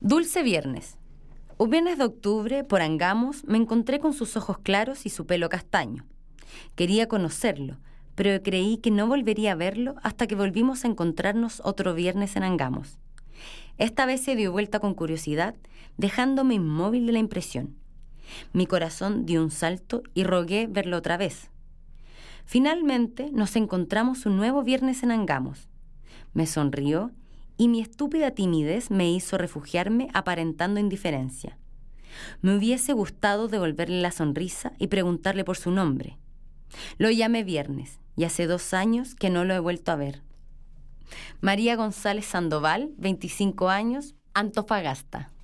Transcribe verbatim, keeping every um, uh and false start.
Dulce viernes. Un viernes de octubre, por Angamos, me encontré con sus ojos claros y su pelo castaño. Quería conocerlo, pero creí que no volvería a verlo hasta que volvimos a encontrarnos otro viernes en Angamos. Esta vez se dio vuelta con curiosidad, dejándome inmóvil de la impresión. Mi corazón dio un salto y rogué verlo otra vez. Finalmente nos encontramos un nuevo viernes en Angamos. Me sonrió y mi estúpida timidez me hizo refugiarme aparentando indiferencia. Me hubiese gustado devolverle la sonrisa y preguntarle por su nombre. Lo llamé Viernes y hace dos años que no lo he vuelto a ver. María González Sandoval, veinticinco años, Antofagasta.